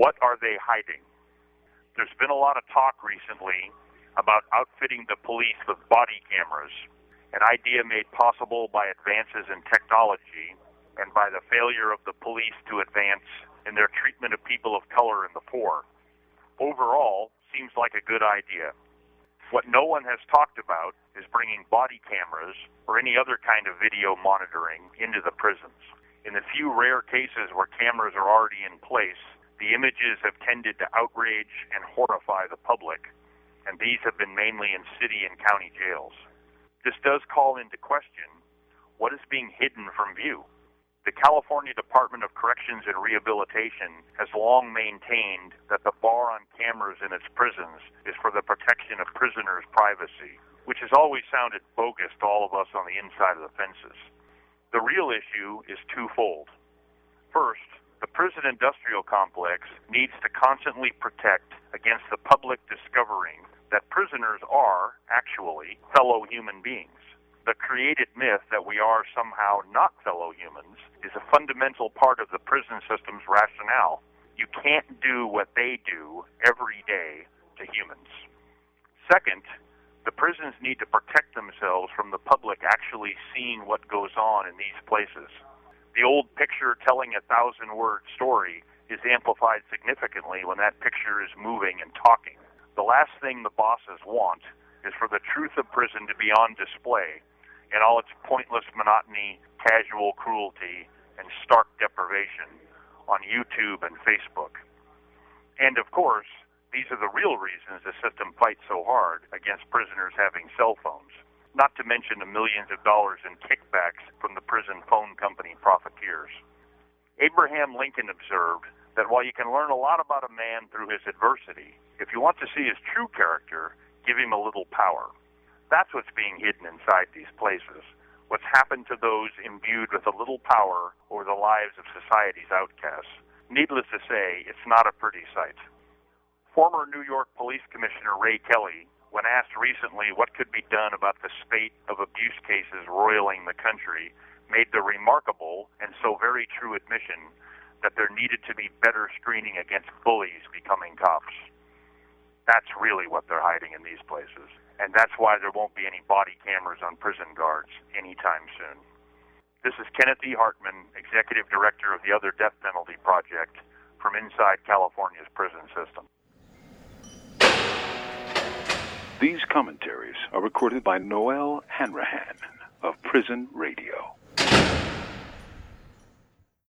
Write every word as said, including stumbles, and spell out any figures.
What are they hiding? There's been a lot of talk recently about outfitting the police with body cameras, an idea made possible by advances in technology and by the failure of the police to advance in their treatment of people of color in the poor. Overall, seems like a good idea. What no one has talked about is bringing body cameras or any other kind of video monitoring into the prisons. In the few rare cases where cameras are already in place, the images have tended to outrage and horrify the public, and these have been mainly in city and county jails. This does call into question what is being hidden from view. The California Department of Corrections and Rehabilitation has long maintained that the bar on cameras in its prisons is for the protection of prisoners' privacy, which has always sounded bogus to all of us on the inside of the fences. The real issue is twofold. First, the prison industrial complex needs to constantly protect against the public discovering that prisoners are, actually, fellow human beings. The created myth that we are somehow not fellow humans is a fundamental part of the prison system's rationale. You can't do what they do every day to humans. Second, the prisons need to protect themselves from the public actually seeing what goes on in these places. The old picture telling a thousand-word story is amplified significantly when that picture is moving and talking. The last thing the bosses want is for the truth of prison to be on display in all its pointless monotony, casual cruelty, and stark deprivation on YouTube and Facebook. And of course, these are the real reasons the system fights so hard against prisoners having cell phones, not to mention the millions of dollars in kickbacks from the prison phone company profiteers. Abraham Lincoln observed that while you can learn a lot about a man through his adversity, if you want to see his true character, give him a little power. That's what's being hidden inside these places. What's happened to those imbued with a little power over the lives of society's outcasts. Needless to say, it's not a pretty sight. Former New York Police Commissioner Ray Kelly, when asked recently what could be done about the spate of abuse cases roiling the country, made the remarkable and so very true admission that there needed to be better screening against bullies becoming cops. That's really what they're hiding in these places. And that's why there won't be any body cameras on prison guards anytime soon. This is Kenneth E. Hartman, Executive Director of the Other Death Penalty Project, from inside California's prison system. These commentaries are recorded by Noel Hanrahan of Prison Radio.